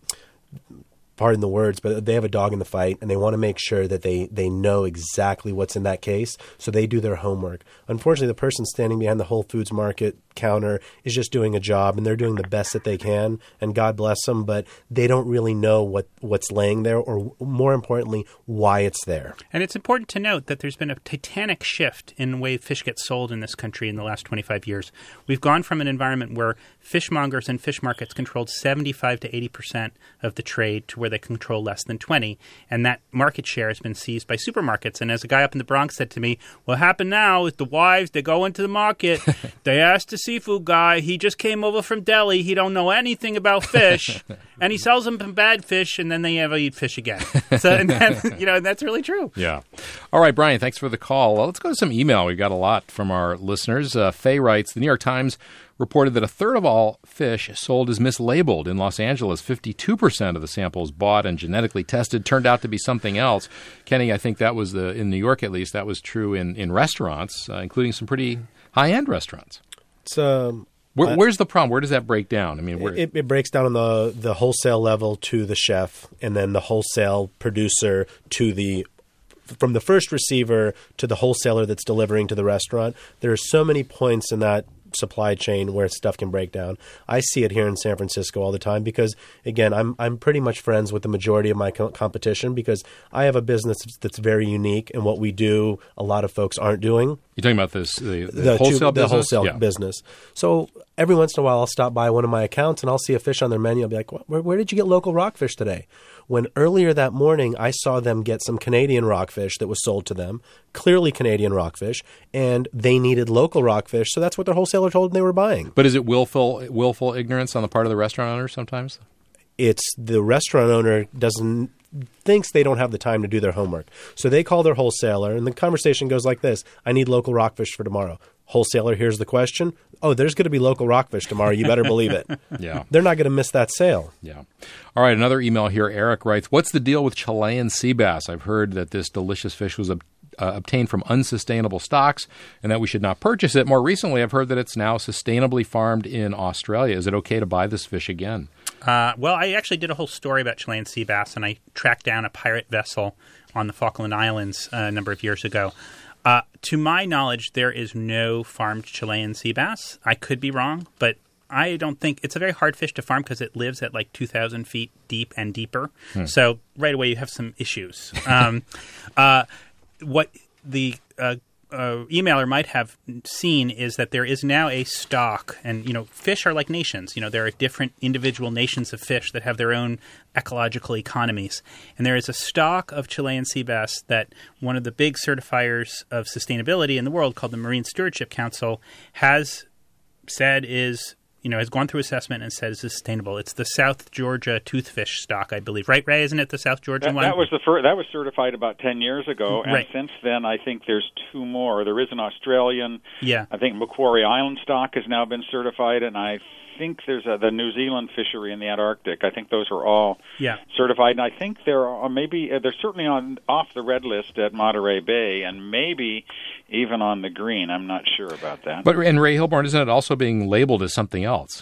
pardon the words, but they have a dog in the fight, and they want to make sure that they, they know exactly what's in that case, so they do their homework. Unfortunately, the person standing behind the Whole Foods market counter is just doing a job, and they're doing the best that they can, and God bless them, but they don't really know what, what's laying there, or more importantly, why it's there. And it's important to note that there's been a titanic shift in the way fish get sold in this country in the last twenty-five years. We've gone from an environment where fishmongers and fish markets controlled seventy-five to eighty percent of the trade to where they control less than twenty, and that market share has been seized by supermarkets. And as a guy up in the Bronx said to me, what happened now is the wives, they go into the market, they ask the seafood guy, he just came over from Delhi, he don't know anything about fish, and he sells them bad fish, and then they never eat fish again. So, and that, you know, that's really true. Yeah. All right, Brian, thanks for the call. Well, let's go to some email. We've got a lot from our listeners. Uh, Faye writes, the New York Times reported that a third of all fish sold is mislabeled. In Los Angeles, fifty-two percent of the samples bought and genetically tested turned out to be something else. Kenny, I think that was, the in New York at least, that was true in, in restaurants, uh, including some pretty high-end restaurants. It's, um, Where, uh, where's the problem? Where does that break down? I mean, where... it, it breaks down on the, the wholesale level to the chef, and then the wholesale producer to the from the first receiver to the wholesaler that's delivering to the restaurant. There are so many points in that supply chain where stuff can break down. I see it here in San Francisco all the time because, again, I'm I'm pretty much friends with the majority of my co- competition because I have a business that's very unique, and what we do, a lot of folks aren't doing. You're talking about this the, the, the wholesale two, business? The wholesale yeah. business. So every once in a while, I'll stop by one of my accounts and I'll see a fish on their menu. I'll be like, where, where did you get local rockfish today? When earlier that morning, I saw them get some Canadian rockfish that was sold to them, clearly Canadian rockfish, and they needed local rockfish, so that's what their wholesale wholesaler told them they were buying. But is it willful willful ignorance on the part of the restaurant owner sometimes? It's the restaurant owner doesn't thinks they don't have the time to do their homework. So they call their wholesaler, and the conversation goes like this. I need local rockfish for tomorrow. Wholesaler, here's the question. Oh, there's going to be local rockfish tomorrow. You better believe it. Yeah. They're not going to miss that sale. Yeah. All right, another email here. Eric writes, what's the deal with Chilean sea bass? I've heard that this delicious fish was ob- uh, obtained from unsustainable stocks and that we should not purchase it. More recently, I've heard that it's now sustainably farmed in Australia. Is it okay to buy this fish again? Uh, well, I actually did a whole story about Chilean sea bass, and I tracked down a pirate vessel on the Falkland Islands uh, a number of years ago. Uh, to my knowledge, there is no farmed Chilean sea bass. I could be wrong, but I don't think – it's a very hard fish to farm because it lives at like two thousand feet deep and deeper. Hmm. So right away you have some issues. Um, uh, what the uh, uh, emailer might have seen is that there is now a stock, and you know, fish are like nations. You know, there are different individual nations of fish that have their own ecological economies, and there is a stock of Chilean sea bass that one of the big certifiers of sustainability in the world, called the Marine Stewardship Council, has said is you know has gone through assessment and said is sustainable. It's the South Georgia toothfish stock, I believe. Right, Ray? Isn't it the South Georgia that, one? That was the first. That was certified about ten years ago, and right. since then, I think there's two more. There is an Australian. Yeah. I think Macquarie Island stock has now been certified, and I think there's a, the New Zealand fishery in the Antarctic. I think those are all yeah. certified, and I think there are maybe uh, they're certainly on off the red list at Monterey Bay, and maybe even on the green. I'm not sure about that. But and Ray Hilborn, isn't it also being labeled as something else?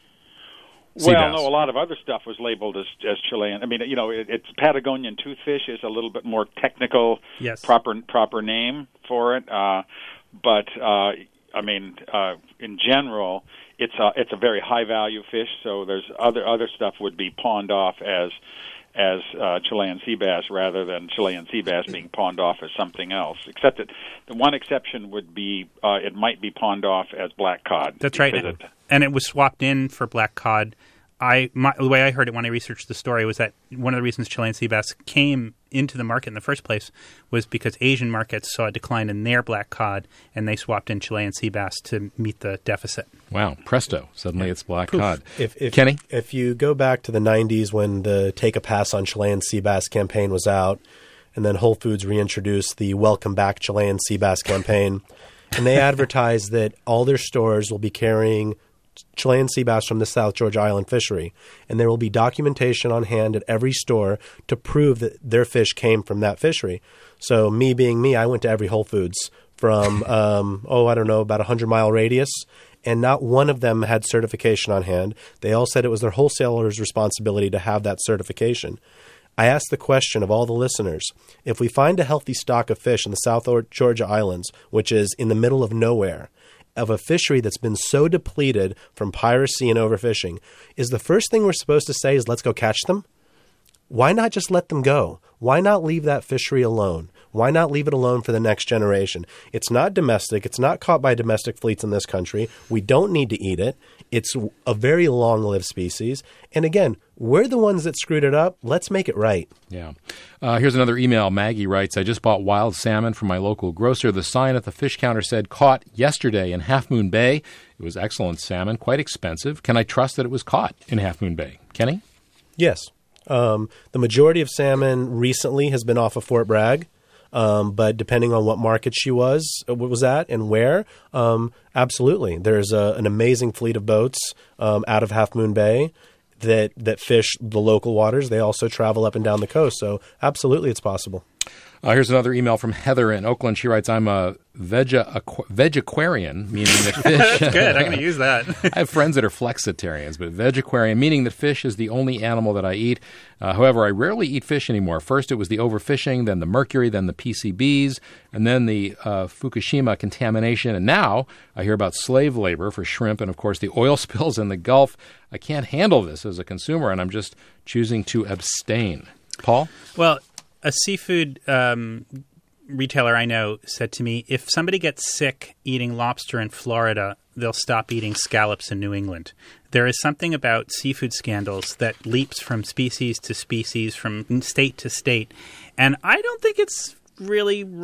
Well, no, a lot of other stuff was labeled as as Chilean. I mean, you know, it, it's Patagonian toothfish is a little bit more technical, yes. proper proper name for it. Uh, but uh, I mean, uh, in general, it's a it's a very high value fish. So there's other other stuff would be pawned off as as uh, Chilean sea bass rather than Chilean sea bass being pawned off as something else. Except that the one exception would be uh, it might be pawned off as black cod. That's right. It, and it was swapped in for black cod. I my, the way I heard it when I researched the story was that one of the reasons Chilean sea bass came into the market in the first place was because Asian markets saw a decline in their black cod, and they swapped in Chilean sea bass to meet the deficit. Wow, presto. Suddenly it's black Poof. cod. If, if, Kenny? If you go back to the nineties when the Take a Pass on Chilean sea bass campaign was out, and then Whole Foods reintroduced the Welcome Back Chilean sea bass campaign, and they advertised that all their stores will be carrying Chilean sea bass from the South Georgia Island fishery, and there will be documentation on hand at every store to prove that their fish came from that fishery. So me being me, I went to every Whole Foods from, um, oh, I don't know, about a hundred-mile radius, and not one of them had certification on hand. They all said it was their wholesaler's responsibility to have that certification. I asked the question of all the listeners, if we find a healthy stock of fish in the South Georgia Islands, which is in the middle of nowhere, of a fishery that's been so depleted from piracy and overfishing, is the first thing we're supposed to say is let's go catch them? Why not just let them go? Why not leave that fishery alone? Why not leave it alone for the next generation? It's not domestic. It's not caught by domestic fleets in this country. We don't need to eat it. It's a very long-lived species. And again, we're the ones that screwed it up. Let's make it right. Yeah. Uh, here's another email. Maggie writes, I just bought wild salmon from my local grocer. The sign at the fish counter said caught yesterday in Half Moon Bay. It was excellent salmon, quite expensive. Can I trust that it was caught in Half Moon Bay? Kenny? Yes. Um, the majority of salmon recently has been off of Fort Bragg. Um, but depending on what market she was was at and where, um, absolutely. There's a, an amazing fleet of boats um, out of Half Moon Bay that that fish the local waters. They also travel up and down the coast. So absolutely it's possible. Uh, here's another email from Heather in Oakland. She writes, I'm a vega, aqu- vegetarian, meaning that fish... That's good. I'm going to use that. I have friends that are flexitarians, but vegetarian, meaning that fish is the only animal that I eat. Uh, however, I rarely eat fish anymore. First it was the overfishing, then the mercury, then the P C Bs, and then the uh, Fukushima contamination. And now I hear about slave labor for shrimp and, of course, the oil spills in the Gulf. I can't handle this as a consumer, and I'm just choosing to abstain. Paul? Well... A seafood um, retailer I know said to me, if somebody gets sick eating lobster in Florida, they'll stop eating scallops in New England. There is something about seafood scandals that leaps from species to species, from state to state. And I don't think it's really right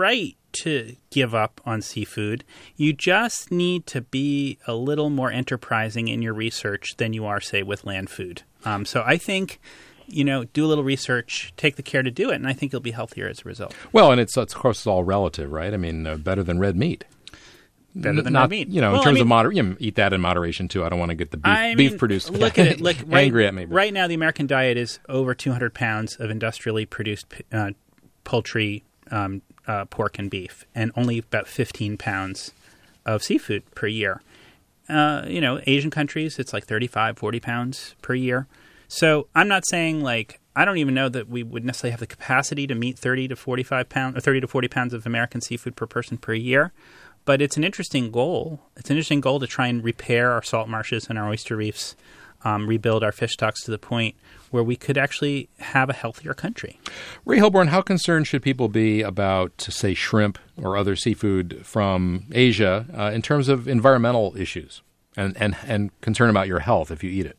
to give up on seafood. You just need to be a little more enterprising in your research than you are, say, with land food. Um, so I think, you know, do a little research, take the care to do it, and I think you'll be healthier as a result. Well, and it's, of course, it's all relative, right? I mean, uh, better than red meat. Better than Not, red meat. You know, well, in terms I mean, of moder- you know, eat that in moderation, too. I don't want to get the beef, I beef mean, produced look at it. Look, right, angry at me. But. Right now, the American diet is over two hundred pounds of industrially produced uh, poultry, um, uh, pork, and beef, and only about fifteen pounds of seafood per year. Uh, you know, Asian countries, it's like thirty-five, forty pounds per year. So I'm not saying, like, I don't even know that we would necessarily have the capacity to meet thirty to forty-five pounds, or thirty to forty pounds of American seafood per person per year. But it's an interesting goal. It's an interesting goal to try and repair our salt marshes and our oyster reefs, um, rebuild our fish stocks to the point where we could actually have a healthier country. Ray Hilborn, how concerned should people be about, say, shrimp or other seafood from Asia uh, in terms of environmental issues and, and, and concern about your health if you eat it?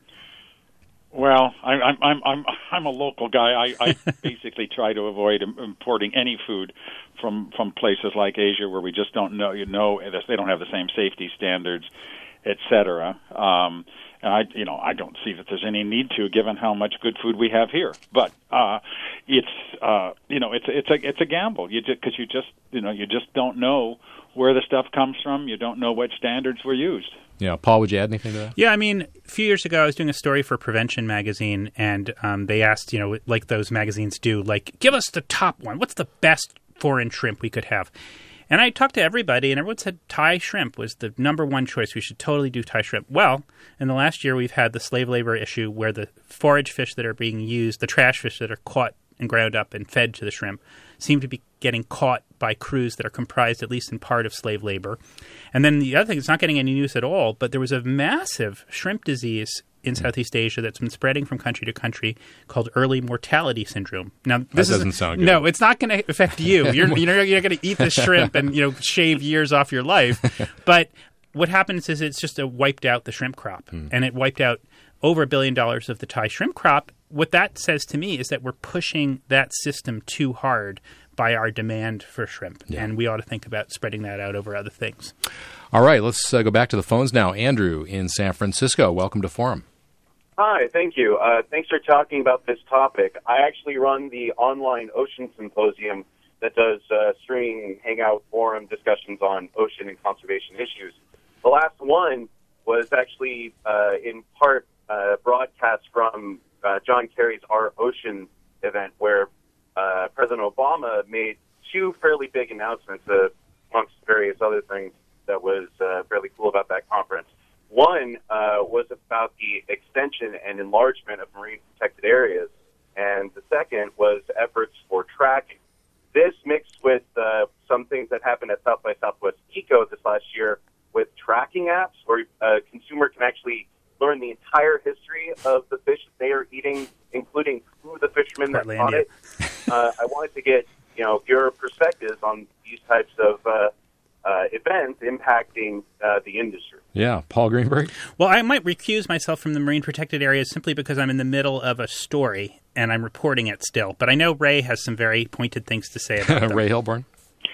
Well, I, I'm I'm I'm I'm a local guy. I, I basically try to avoid importing any food from from places like Asia where we just don't know. You know, they don't have the same safety standards, et cetera. Um, and I, you know, I don't see that there's any need to, given how much good food we have here. But uh, it's uh, you know, it's it's a it's a gamble. You just because you just you know you just don't know where the stuff comes from. You don't know what standards were used. Yeah, Paul, would you add anything to that? Yeah, I mean, a few years ago, I was doing a story for Prevention magazine, and um, they asked, you know, like those magazines do, like, give us the top one. What's the best foreign shrimp we could have? And I talked to everybody, and everyone said Thai shrimp was the number one choice. We should totally do Thai shrimp. Well, in the last year, we've had the slave labor issue where the forage fish that are being used, the trash fish that are caught and ground up and fed to the shrimp, seem to be getting caught by crews that are comprised, at least in part, of slave labor. And then the other thing, it's not getting any news at all, but there was a massive shrimp disease in Southeast Asia that's been spreading from country to country called early mortality syndrome. Now, this that doesn't is, sound good. No, it's not going to affect you. You're, you're, you're going to eat the shrimp and, you know, shave years off your life. But what happens is it's just a wiped out the shrimp crop, hmm. and it wiped out over a billion dollars of the Thai shrimp crop. What that says to me is that we're pushing that system too hard by our demand for shrimp, yeah. and we ought to think about spreading that out over other things. All right, let's uh, go back to the phones now. Andrew in San Francisco, welcome to Forum. Hi, thank you. Uh, thanks for talking about this topic. I actually run the online ocean symposium that does uh, streaming, hangout, forum discussions on ocean and conservation issues. The last one was actually uh, in part uh, broadcast from uh, John Kerry's Our Ocean event, where uh, President Obama made two fairly big announcements, uh, amongst various other things that was uh, fairly cool about that conference. One uh, was about the extension and enlargement of marine protected areas, and the second was efforts for tracking. This mixed with uh, some things that happened at South by Southwest Eco this last year with tracking apps, where a consumer can actually learn the entire history of the fish that they are eating, including who the fishermen that caught it. Uh, I wanted to get, you know, your perspectives on these types of uh, uh, events impacting uh, the industry. Yeah, Paul Greenberg? Well, I might recuse myself from the marine protected areas simply because I'm in the middle of a story and I'm reporting it still. But I know Ray has some very pointed things to say about them. Ray Hilborn?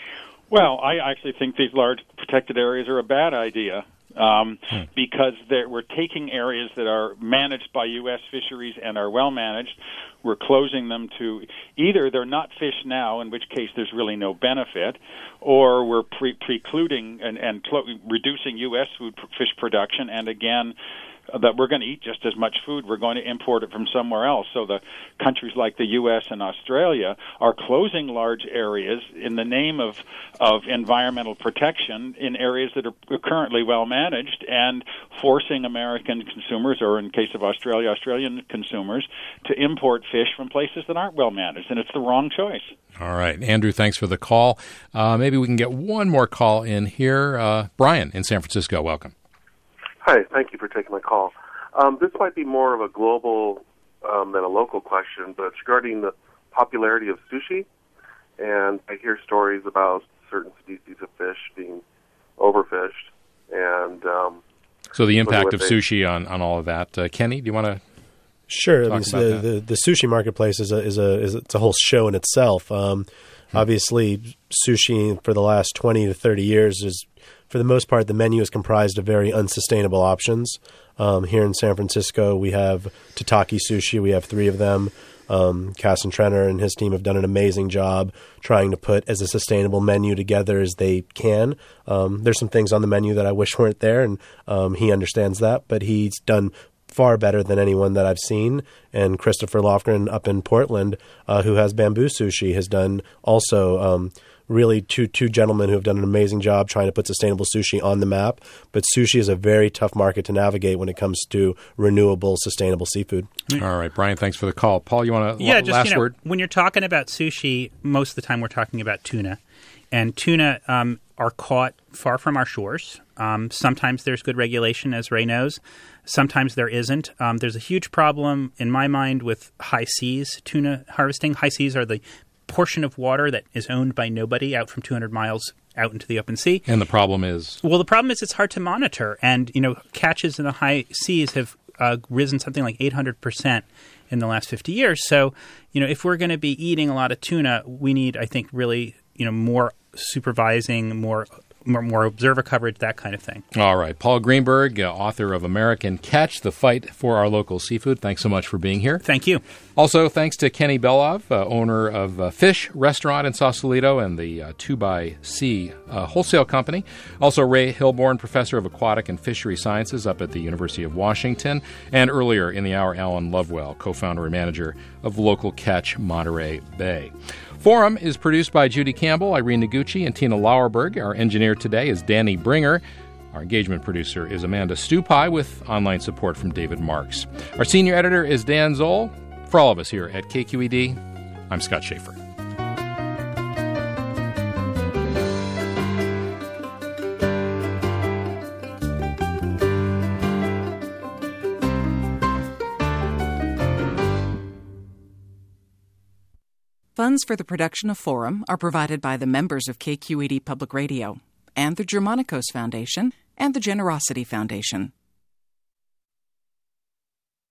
Well, I actually think these large protected areas are a bad idea. Um, hmm. Because we're taking areas that are managed by U S fisheries and are well managed. We're closing them to either they're not fished now, in which case there's really no benefit, or we're pre- precluding and, and clo- reducing U S food fish production. And again, that we're going to eat just as much food, we're going to import it from somewhere else. So the countries like the U S and Australia are closing large areas in the name of, of environmental protection in areas that are currently well managed and forcing American consumers, or in case of Australia, Australian consumers, to import fish from places that aren't well managed. And it's the wrong choice. All right. Andrew, thanks for the call. Uh, maybe we can get one more call in here. Uh, Brian in San Francisco, welcome. Hi, thank you for taking my call. Um, this might be more of a global um, than a local question, but it's regarding the popularity of sushi. And I hear stories about certain species of fish being overfished. And um, so the impact of sushi on, on all of that. Uh, Kenny, do you want to? Sure. I mean, so the, the the sushi marketplace is a is a is a, it's a whole show in itself. Um, Obviously, sushi for the last twenty to thirty years is, for the most part, the menu is comprised of very unsustainable options. Um, here in San Francisco, we have Tataki Sushi. We have three of them. Um, Cass and Trenner and his team have done an amazing job trying to put as a sustainable menu together as they can. Um, there's some things on the menu that I wish weren't there, and um, he understands that, but he's done far better than anyone that I've seen. And Christopher Lofgren up in Portland, uh, who has Bamboo Sushi, has done also um, really two two gentlemen who have done an amazing job trying to put sustainable sushi on the map. But sushi is a very tough market to navigate when it comes to renewable, sustainable seafood. All right, Brian, thanks for the call. Paul, you want to yeah, l- just, last you know, word? When you're talking about sushi, most of the time we're talking about tuna. And tuna um, are caught far from our shores. Um, sometimes there's good regulation, as Ray knows. Sometimes there isn't. Um, there's a huge problem, in my mind, with high seas tuna harvesting. High seas are the portion of water that is owned by nobody out from two hundred miles out into the open sea. And the problem is? Well, the problem is it's hard to monitor. And, you know, catches in the high seas have uh, risen something like eight hundred percent in the last fifty years. So, you know, if we're going to be eating a lot of tuna, we need, I think, really, you know, more supervising, more more, more observer coverage, that kind of thing. All right. Paul Greenberg, uh, author of American Catch, The Fight for Our Local Seafood. Thanks so much for being here. Thank you. Also, thanks to Kenny Belov, uh, owner of uh, Fish Restaurant in Sausalito and the uh, two by C uh, Wholesale Company. Also, Ray Hilborn, professor of aquatic and fishery sciences up at the University of Washington. And earlier in the hour, Alan Lovewell, co-founder and manager of Local Catch Monterey Bay. Forum is produced by Judy Campbell, Irene Noguchi, and Tina Lauerberg. Our engineer today is Danny Bringer. Our engagement producer is Amanda Stupai with online support from David Marks. Our senior editor is Dan Zoll. For all of us here at K Q E D, I'm Scott Schaefer. Funds for the production of Forum are provided by the members of K Q E D Public Radio and the Germanicos Foundation and the Generosity Foundation.